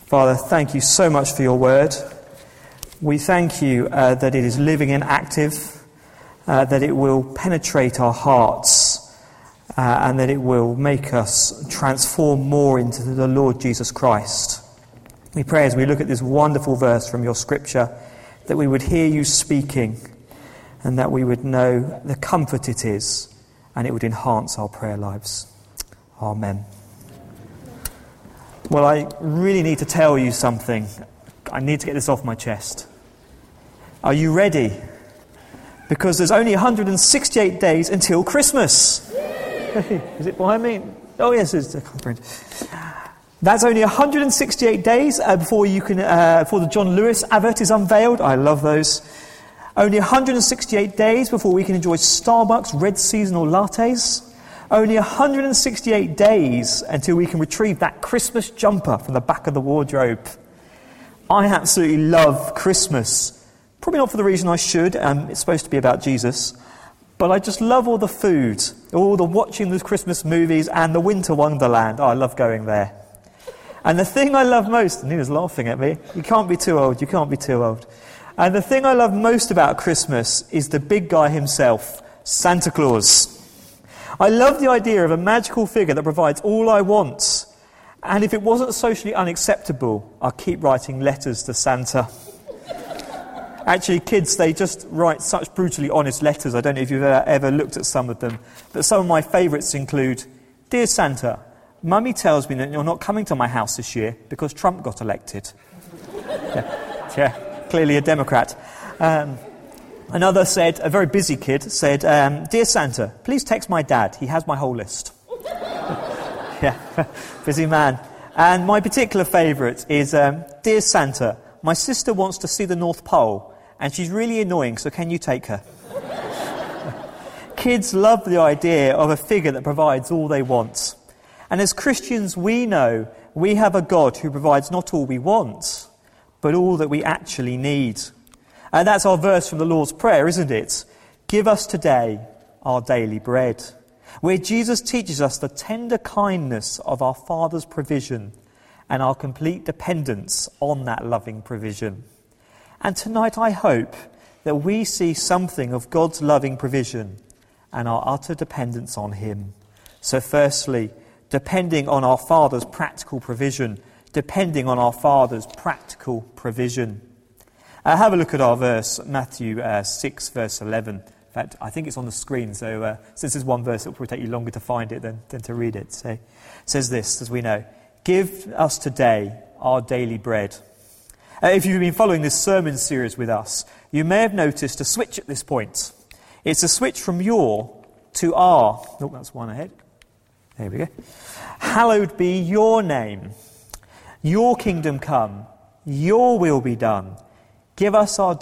Father, thank you so much for your word. We thank you that it is living and active, that it will penetrate our hearts, and that it will make us transform more into the Lord Jesus Christ. We pray as we look at this wonderful verse from your scripture that we would hear you speaking and that we would know the comfort it is, and it would enhance our prayer lives. Amen. Well, I really need to tell you something. I need to get this off my chest. Are you ready? Because there's only 168 days until Christmas. Is it behind me? Oh, yes, it's That's only 168 days before the John Lewis advert is unveiled. I love those. Only 168 days before we can enjoy Starbucks red seasonal lattes. Only 168 days until we can retrieve that Christmas jumper from the back of the wardrobe. I absolutely love Christmas. Probably not for the reason I should. It's supposed to be about Jesus. But I just love all the food, all the watching the Christmas movies and the Winter Wonderland. Oh, I love going there. And the thing I love most, Nina's laughing at me. You can't be too old. You can't be too old. And the thing I love most about Christmas is the big guy himself, Santa Claus. I love the idea of a magical figure that provides all I want. And if it wasn't socially unacceptable, I'd keep writing letters to Santa. Actually, kids, they just write such brutally honest letters. I don't know if you've ever looked at some of them. But some of my favourites include, Dear Santa, Mummy tells me that you're not coming to my house this year because Trump got elected. Yeah, clearly a Democrat. Another said, a very busy kid, said, Dear Santa, please text my dad. He has my whole list. Yeah, busy man. And my particular favourite is, Dear Santa, my sister wants to see the North Pole, and she's really annoying, so can you take her? Kids love the idea of a figure that provides all they want. And as Christians, we know we have a God who provides not all we want, but all that we actually need. And that's our verse from the Lord's Prayer, isn't it? Give us today our daily bread, where Jesus teaches us the tender kindness of our Father's provision and our complete dependence on that loving provision. And tonight I hope that we see something of God's loving provision and our utter dependence on him. So firstly, depending on our Father's practical provision, depending on our Father's practical provision. Have a look at our verse, Matthew 6, verse 11. In fact, I think it's on the screen, so since there's one verse, it'll probably take you longer to find it than to read it. So it says this, as we know, Give us today our daily bread. If you've been following this sermon series with us, you may have noticed a switch at this point. It's a switch from your to our. Oh, that's one ahead. There we go. Hallowed be your name. Your kingdom come. Your will be done. Give us our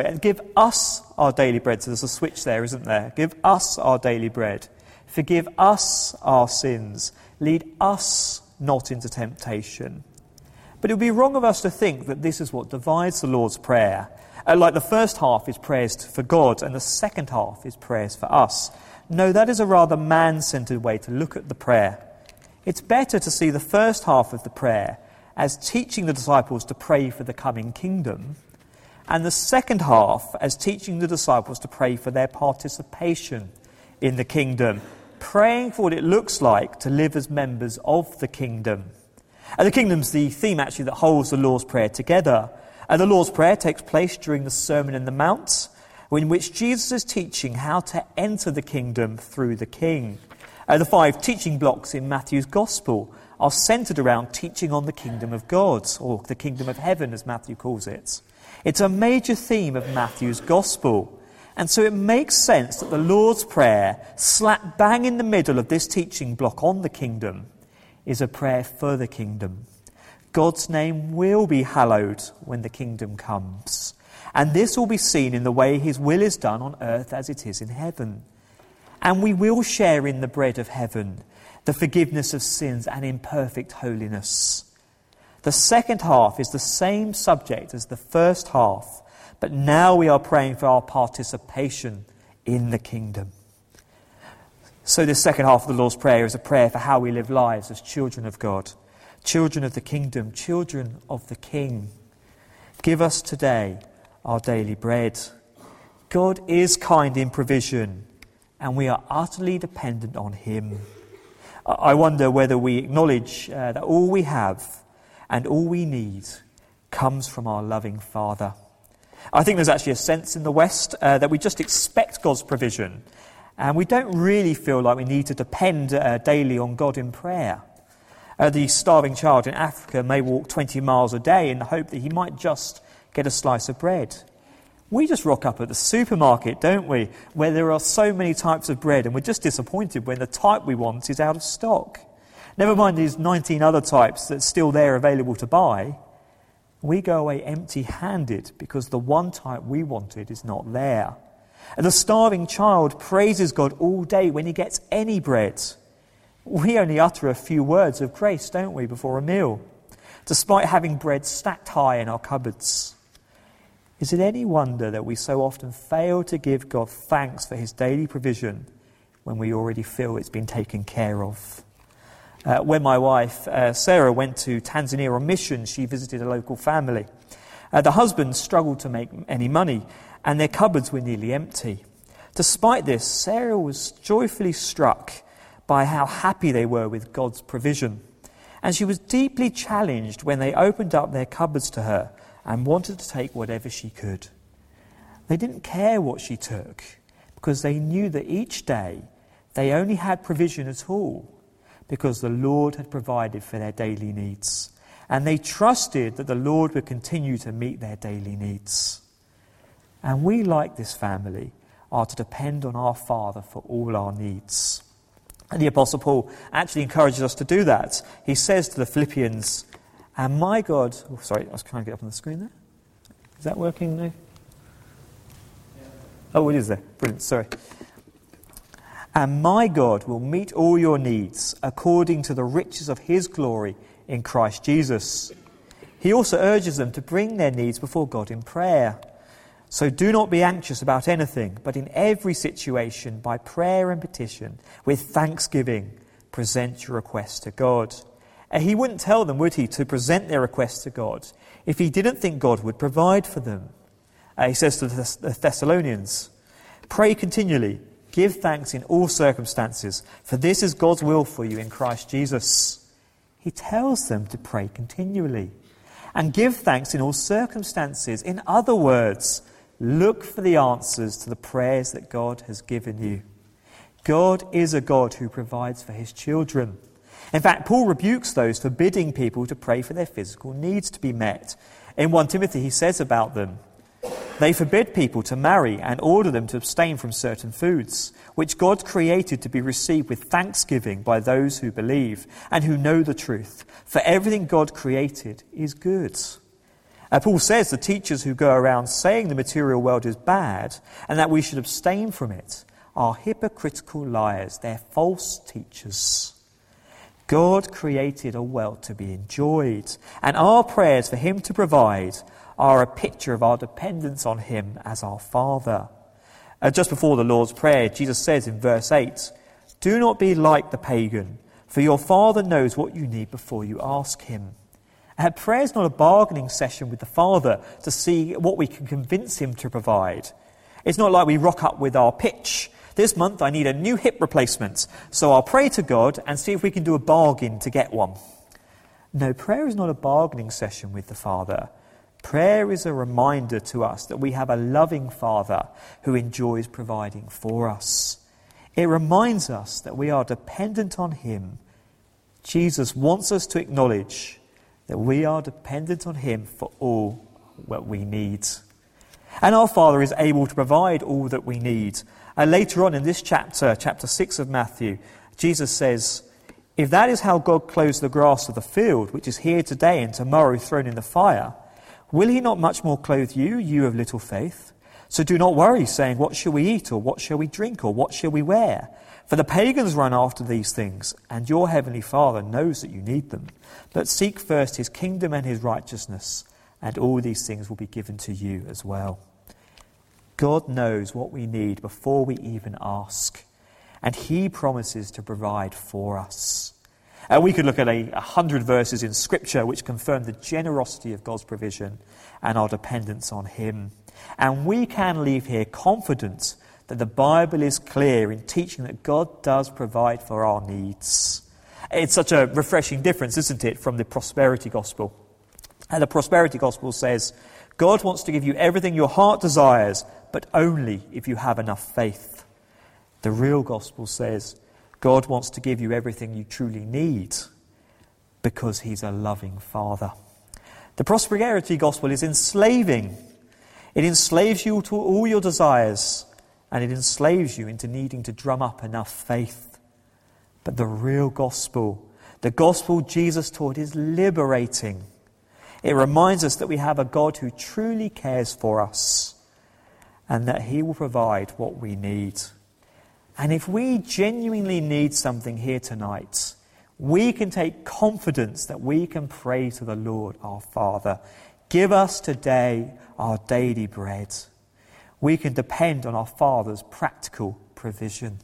daily bread. So there's a switch there, isn't there? Give us our daily bread. Forgive us our sins. Lead us not into temptation. But it would be wrong of us to think that this is what divides the Lord's Prayer. Like the first half is prayers for God and the second half is prayers for us. No, that is a rather man-centered way to look at the prayer. It's better to see the first half of the prayer as teaching the disciples to pray for the coming kingdom, and the second half as teaching the disciples to pray for their participation in the kingdom, praying for what it looks like to live as members of the kingdom. And the kingdom's the theme actually that holds the Lord's Prayer together. And the Lord's Prayer takes place during the Sermon on the Mount, in which Jesus is teaching how to enter the kingdom through the King. The 5 teaching blocks in Matthew's Gospel are centred around teaching on the kingdom of God, or the kingdom of heaven as Matthew calls it. It's a major theme of Matthew's Gospel. And so it makes sense that the Lord's Prayer, slap bang in the middle of this teaching block on the kingdom, is a prayer for the kingdom. God's name will be hallowed when the kingdom comes. And this will be seen in the way his will is done on earth as it is in heaven. And we will share in the bread of heaven, the forgiveness of sins and in perfect holiness. The second half is the same subject as the first half, but now we are praying for our participation in the kingdom. So this second half of the Lord's Prayer is a prayer for how we live lives as children of God, children of the kingdom, children of the King. Give us today our daily bread. God is kind in provision, and we are utterly dependent on him. I wonder whether we acknowledge that all we have and all we need comes from our loving Father. I think there's actually a sense in the West that we just expect God's provision, and we don't really feel like we need to depend daily on God in prayer. The starving child in Africa may walk 20 miles a day in the hope that he might just get a slice of bread. We just rock up at the supermarket, don't we, where there are so many types of bread, and we're just disappointed when the type we want is out of stock. Never mind these 19 other types that's still there available to buy. We go away empty-handed because the one type we wanted is not there. And the starving child praises God all day when he gets any bread. We only utter a few words of grace, don't we, before a meal, despite having bread stacked high in our cupboards. Is it any wonder that we so often fail to give God thanks for his daily provision when we already feel it's been taken care of? When my wife, Sarah, went to Tanzania on mission, she visited a local family. The husband struggled to make any money, and their cupboards were nearly empty. Despite this, Sarah was joyfully struck by how happy they were with God's provision. And she was deeply challenged when they opened up their cupboards to her and wanted to take whatever she could. They didn't care what she took because they knew that each day they only had provision at all because the Lord had provided for their daily needs. And they trusted that the Lord would continue to meet their daily needs. And we, like this family, are to depend on our Father for all our needs. And the Apostle Paul actually encourages us to do that. He says to the Philippians, and my God... Oh, sorry, I was trying to get up on the screen there. Is that working now? Oh, it is there. Brilliant, sorry. And my God will meet all your needs according to the riches of his glory in Christ Jesus. He also urges them to bring their needs before God in prayer. So do not be anxious about anything, but in every situation, by prayer and petition, with thanksgiving, present your requests to God. And he wouldn't tell them, would he, to present their requests to God if he didn't think God would provide for them. He says to the Thessalonians, pray continually, give thanks in all circumstances, for this is God's will for you in Christ Jesus. He tells them to pray continually and give thanks in all circumstances. In other words, look for the answers to the prayers that God has given you. God is a God who provides for his children. In fact, Paul rebukes those forbidding people to pray for their physical needs to be met. In 1 Timothy, he says about them, they forbid people to marry and order them to abstain from certain foods, which God created to be received with thanksgiving by those who believe and who know the truth. For everything God created is good. Paul says the teachers who go around saying the material world is bad and that we should abstain from it are hypocritical liars. They're false teachers. God created a world to be enjoyed, and our prayers for him to provide are a picture of our dependence on him as our Father. Just before the Lord's Prayer, Jesus says in verse 8, do not be like the pagan, for your Father knows what you need before you ask him. Prayer is not a bargaining session with the Father to see what we can convince him to provide. It's not like we rock up with our pitch. This month I need a new hip replacement, so I'll pray to God and see if we can do a bargain to get one. No, prayer is not a bargaining session with the Father. Prayer is a reminder to us that we have a loving Father who enjoys providing for us. It reminds us that we are dependent on him. Jesus wants us to acknowledge that we are dependent on him for all what we need. And our Father is able to provide all that we need. Later on in this chapter 6 of Matthew, Jesus says, if that is how God clothes the grass of the field, which is here today and tomorrow thrown in the fire, will he not much more clothe you, you of little faith? So do not worry, saying, what shall we eat, or what shall we drink, or what shall we wear? For the pagans run after these things, and your heavenly Father knows that you need them. But seek first his kingdom and his righteousness, and all these things will be given to you as well. God knows what we need before we even ask, and he promises to provide for us. We could look at 100 verses in Scripture which confirm the generosity of God's provision and our dependence on him. And we can leave here confident that the Bible is clear in teaching that God does provide for our needs. It's such a refreshing difference, isn't it, from the prosperity gospel. And the prosperity gospel says, God wants to give you everything your heart desires, but only if you have enough faith. The real gospel says, God wants to give you everything you truly need because he's a loving Father. The prosperity gospel is enslaving. It enslaves you to all your desires, and it enslaves you into needing to drum up enough faith. But the real gospel, the gospel Jesus taught, is liberating. It reminds us that we have a God who truly cares for us and that he will provide what we need. And if we genuinely need something here tonight, we can take confidence that we can pray to the Lord our Father. Give us today our daily bread. We can depend on our Father's practical provision.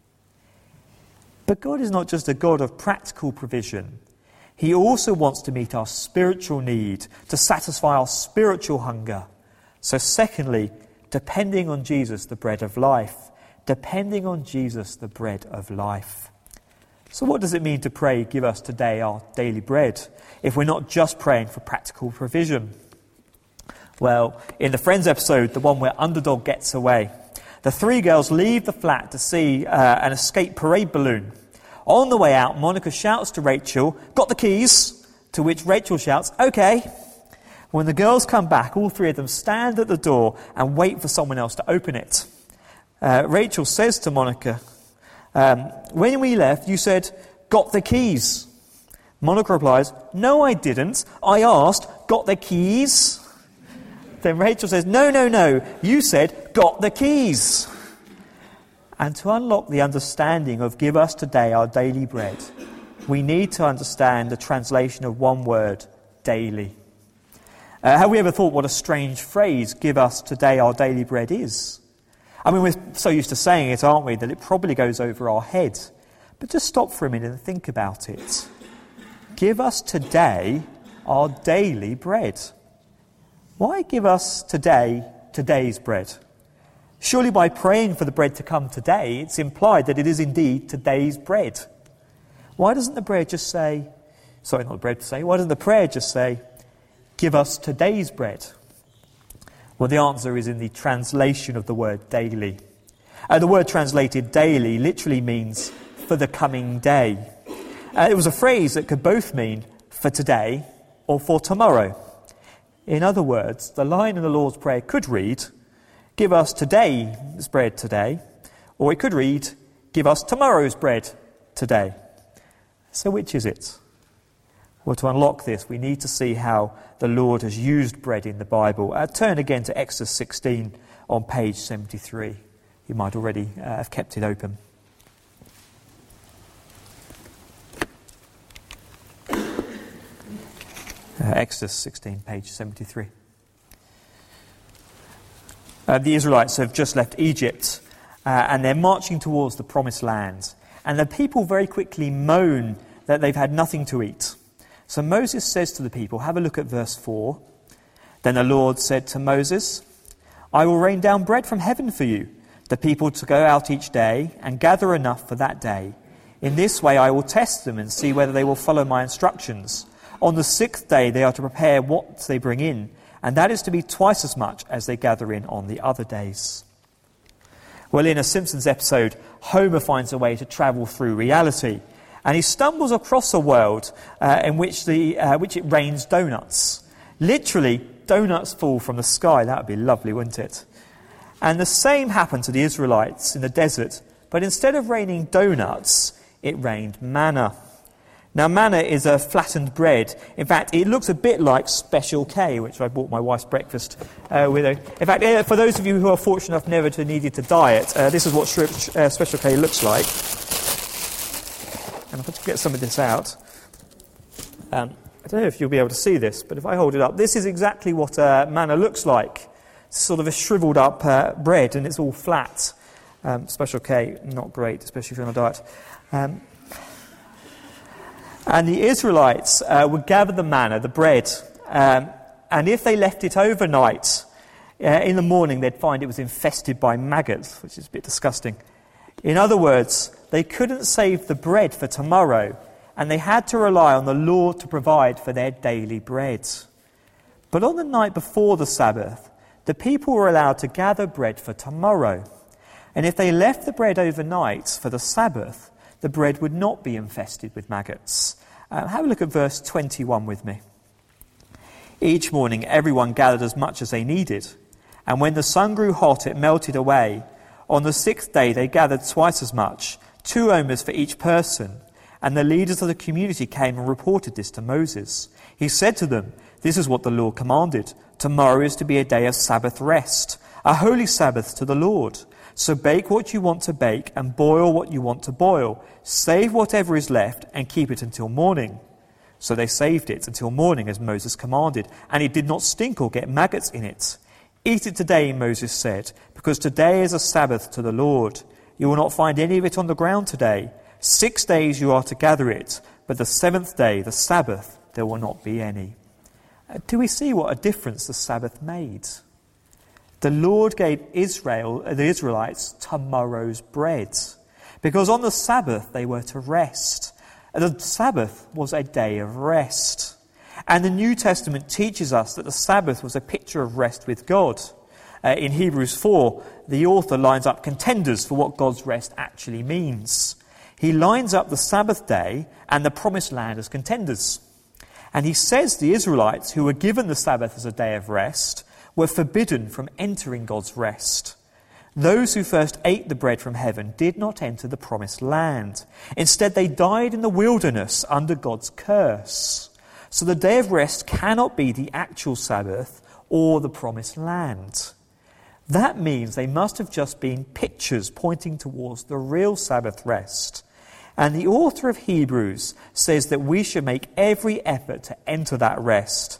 But God is not just a God of practical provision. He also wants to meet our spiritual need, to satisfy our spiritual hunger. So secondly, depending on Jesus, the bread of life. Depending on Jesus, the bread of life. So what does it mean to pray, give us today our daily bread, if we're not just praying for practical provision? Well, in the Friends episode, the one where Underdog gets away, the three girls leave the flat to see an escape parade balloon. On the way out, Monica shouts to Rachel, "Got the keys?" To which Rachel shouts, "Okay." When the girls come back, all three of them stand at the door and wait for someone else to open it. Rachel says to Monica, "When we left, you said, 'Got the keys?'" Monica replies, "No, I didn't. I asked, 'Got the keys?'" Then Rachel says, No, you said, 'Got the keys.'" And to unlock the understanding of give us today our daily bread, we need to understand the translation of one word, daily. Have we ever thought what a strange phrase, give us today our daily bread, is? I mean, we're so used to saying it, aren't we, that it probably goes over our head. But just stop for a minute and think about it. Give us today our daily bread. Why give us today today's bread? Surely by praying for the bread to come today, it's implied that it is indeed today's bread. Why doesn't the prayer just say, why doesn't the prayer just say, give us today's bread? Well, the answer is in the translation of the word daily. The word translated daily literally means for the coming day. It was a phrase that could both mean for today or for tomorrow. In other words, the line in the Lord's Prayer could read, give us today's bread today, or it could read, give us tomorrow's bread today. So which is it? Well, to unlock this, we need to see how the Lord has used bread in the Bible. Turn again to Exodus 16 on page 73. You might already have kept it open. Exodus 16, page 73. The Israelites have just left Egypt and they're marching towards the promised land. And the people very quickly moan that they've had nothing to eat. So Moses says to the people, have a look at verse 4. Then the Lord said to Moses, I will rain down bread from heaven for you, the people to go out each day and gather enough for that day. In this way I will test them and see whether they will follow my instructions. On the 6th day they are to prepare what they bring in, and that is to be twice as much as they gather in on the other days. Well, in a Simpsons episode, Homer finds a way to travel through reality, and he stumbles across a world in which it rains donuts. Literally, donuts fall from the sky. That would be lovely, wouldn't it? And the same happened to the Israelites in the desert, but instead of raining donuts, it rained manna. Now, manna is a flattened bread. In fact, it looks a bit like Special K, which I bought my wife's breakfast with. In fact, for those of you who are fortunate enough never to need to diet, this is what Special K looks like. And if I get some of this out, I don't know if you'll be able to see this, but if I hold it up, this is exactly what manna looks like. It's sort of a shriveled up bread, and it's all flat. Special K, not great, especially if you're on a diet. And the Israelites would gather the manna, the bread, and if they left it overnight, in the morning they'd find it was infested by maggots, which is a bit disgusting. In other words, they couldn't save the bread for tomorrow, and they had to rely on the Lord to provide for their daily bread. But on the night before the Sabbath, the people were allowed to gather bread for tomorrow. And if they left the bread overnight for the Sabbath, the bread would not be infested with maggots. Have a look at verse 21 with me. Each morning everyone gathered as much as they needed, and when the sun grew hot it melted away. On the 6th day they gathered twice as much, 2 omers for each person. And the leaders of the community came and reported this to Moses. He said to them, "This is what the Lord commanded. Tomorrow is to be a day of Sabbath rest, a holy Sabbath to the Lord. So bake what you want to bake and boil what you want to boil. Save whatever is left and keep it until morning." So they saved it until morning as Moses commanded, and it did not stink or get maggots in it. "Eat it today," Moses said, "because today is a Sabbath to the Lord. You will not find any of it on the ground today. 6 days you are to gather it, but the 7th day, the Sabbath, there will not be any." Do we see what a difference the Sabbath made? The Lord gave the Israelites tomorrow's bread, because on the Sabbath they were to rest. The Sabbath was a day of rest. And the New Testament teaches us that the Sabbath was a picture of rest with God. In Hebrews 4, the author lines up contenders for what God's rest actually means. He lines up the Sabbath day and the Promised Land as contenders. And he says the Israelites, who were given the Sabbath as a day of rest, were forbidden from entering God's rest. Those who first ate the bread from heaven did not enter the Promised Land. Instead, they died in the wilderness under God's curse. So the day of rest cannot be the actual Sabbath or the Promised Land. That means they must have just been pictures pointing towards the real Sabbath rest. And the author of Hebrews says that we should make every effort to enter that rest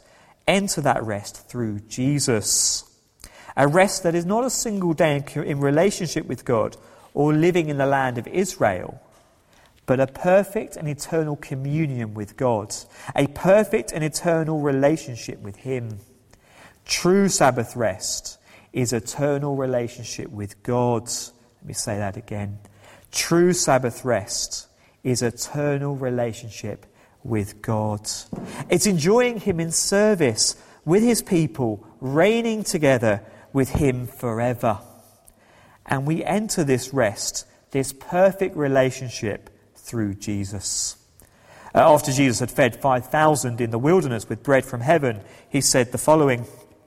through Jesus. A rest that is not a single day in relationship with God or living in the land of Israel, but a perfect and eternal communion with God, a perfect and eternal relationship with Him. True Sabbath rest is eternal relationship with God. Let me say that again. True Sabbath rest is eternal relationship with God. It's enjoying Him in service with His people, reigning together with Him forever. And we enter this rest, this perfect relationship, through Jesus. After Jesus had fed 5,000 in the wilderness with bread from heaven, He said the following,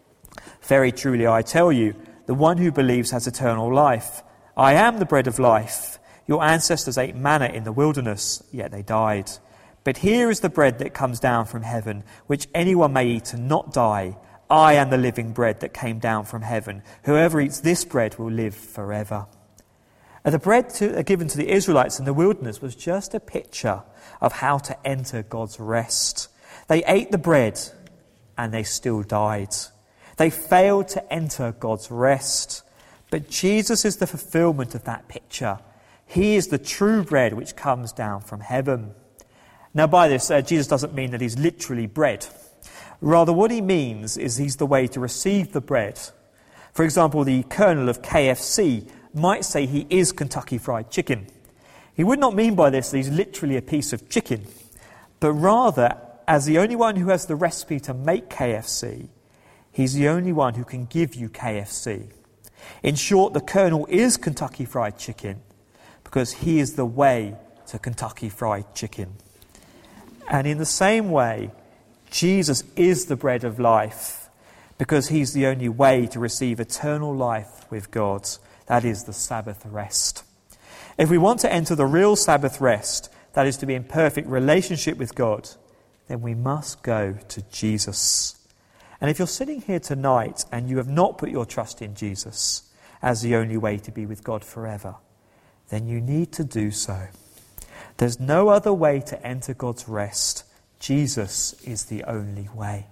"Very truly I tell you, the one who believes has eternal life. I am the bread of life. Your ancestors ate manna in the wilderness, yet they died. But here is the bread that comes down from heaven, which anyone may eat and not die. I am the living bread that came down from heaven. Whoever eats this bread will live forever." The bread given to the Israelites in the wilderness was just a picture of how to enter God's rest. They ate the bread and they still died. They failed to enter God's rest. But Jesus is the fulfillment of that picture. He is the true bread which comes down from heaven. Now by this, Jesus doesn't mean that He's literally bread. Rather, what He means is He's the way to receive the bread. For example, the colonel of KFC might say he is Kentucky Fried Chicken. He would not mean by this that He's literally a piece of chicken, but rather, as the only one who has the recipe to make KFC, He's the only one who can give you KFC. In short, the colonel is Kentucky Fried Chicken because He is the way to Kentucky Fried Chicken. And in the same way, Jesus is the bread of life because He's the only way to receive eternal life with God. That is the Sabbath rest. If we want to enter the real Sabbath rest, that is to be in perfect relationship with God, then we must go to Jesus. And if you're sitting here tonight and you have not put your trust in Jesus as the only way to be with God forever, then you need to do so. There's no other way to enter God's rest. Jesus is the only way.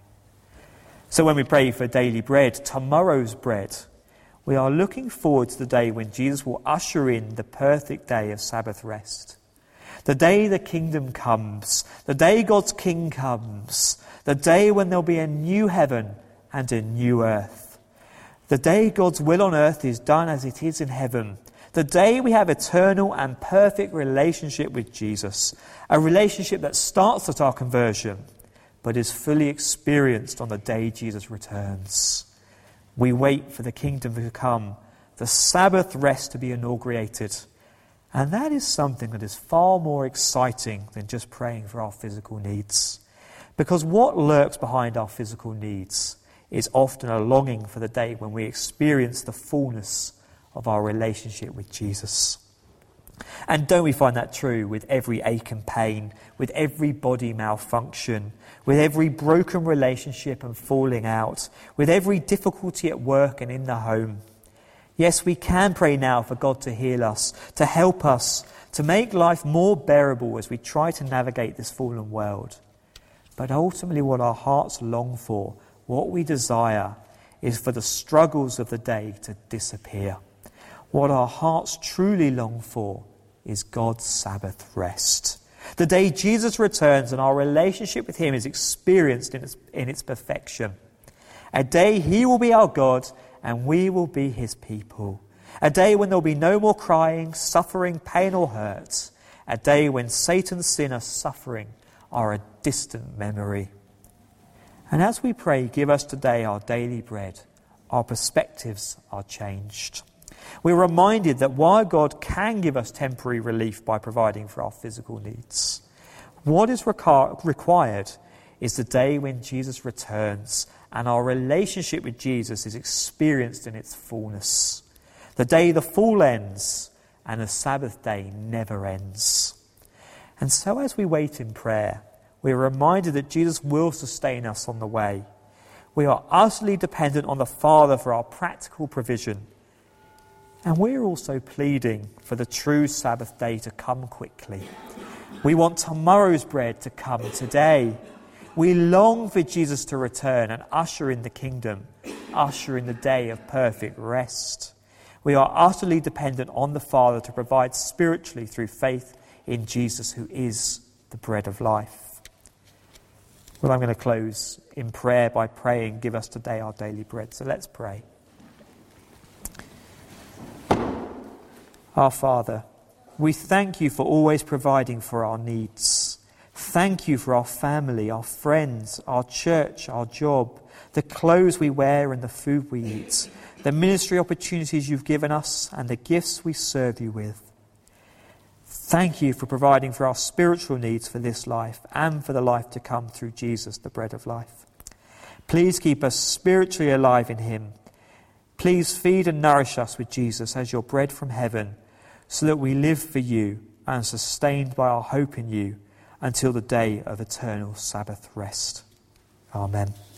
So when we pray for daily bread, tomorrow's bread, we are looking forward to the day when Jesus will usher in the perfect day of Sabbath rest. The day the kingdom comes, the day God's King comes, the day when there'll be a new heaven and a new earth. The day God's will on earth is done as it is in heaven. The day we have eternal and perfect relationship with Jesus, a relationship that starts at our conversion, but is fully experienced on the day Jesus returns. We wait for the kingdom to come, the Sabbath rest to be inaugurated. And that is something that is far more exciting than just praying for our physical needs. Because what lurks behind our physical needs is often a longing for the day when we experience the fullness of our relationship with Jesus. And don't we find that true with every ache and pain, with every body malfunction, with every broken relationship and falling out, with every difficulty at work and in the home? Yes, we can pray now for God to heal us, to help us, to make life more bearable as we try to navigate this fallen world. But ultimately what our hearts long for, what we desire, is for the struggles of the day to disappear. What our hearts truly long for is God's Sabbath rest. The day Jesus returns and our relationship with him is experienced in its perfection. A day he will be our God and we will be his people. A day when there will be no more crying, suffering, pain or hurt. A day when Satan's sin and suffering are a distant memory. And as we pray, give us today our daily bread, our perspectives are changed. We're reminded that while God can give us temporary relief by providing for our physical needs, what is required is the day when Jesus returns and our relationship with Jesus is experienced in its fullness. The day the fall ends and the Sabbath day never ends. And so as we wait in prayer, we are reminded that Jesus will sustain us on the way. We are utterly dependent on the Father for our practical provision. And we're also pleading for the true Sabbath day to come quickly. We want tomorrow's bread to come today. We long for Jesus to return and usher in the kingdom, usher in the day of perfect rest. We are utterly dependent on the Father to provide spiritually through faith in Jesus, who is the bread of life. Well, I'm going to close in prayer by praying, give us today our daily bread. So let's pray. Our Father, we thank you for always providing for our needs. Thank you for our family, our friends, our church, our job, the clothes we wear and the food we eat, the ministry opportunities you've given us and the gifts we serve you with. Thank you for providing for our spiritual needs for this life and for the life to come through Jesus, the bread of life. Please keep us spiritually alive in him. Please feed and nourish us with Jesus as your bread from heaven, so that we live for you and are sustained by our hope in you until the day of eternal Sabbath rest. Amen.